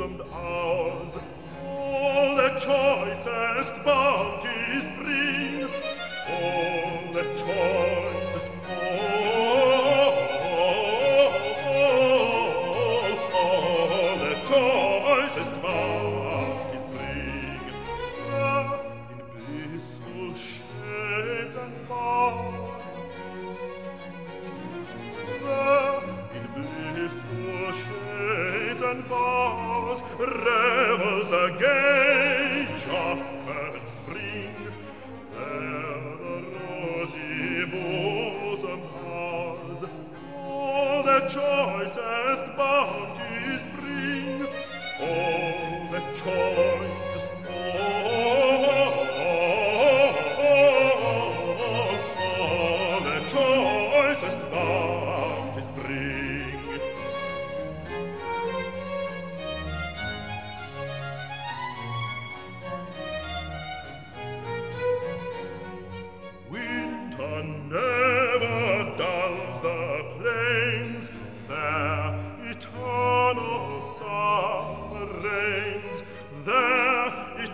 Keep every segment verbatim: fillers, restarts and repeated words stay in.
bosomed ours, all the choicest bounties bring, all the choicest, all, all, all the choicest bounties bring. Ah, in blissful shades and bars, ah, in blissful shades and bars, revels the gay jocund spring. There the rosy bosom has all the choicest bounties bring, all the choicest, all, all the choicest bounties bring. Winter never dulls the plains, there eternal summer reigns, there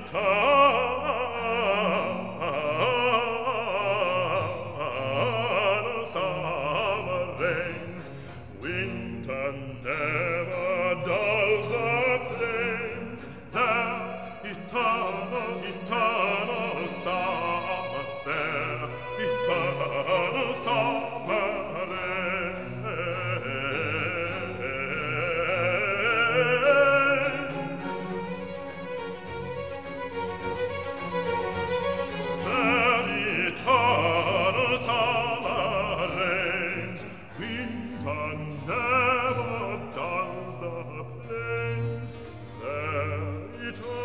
eternal summer reigns. Winter never dulls the plains, there eternal, eternal summer, there eternal summer reigns. There eternal summer reigns, winter never dulls the plains, there eternal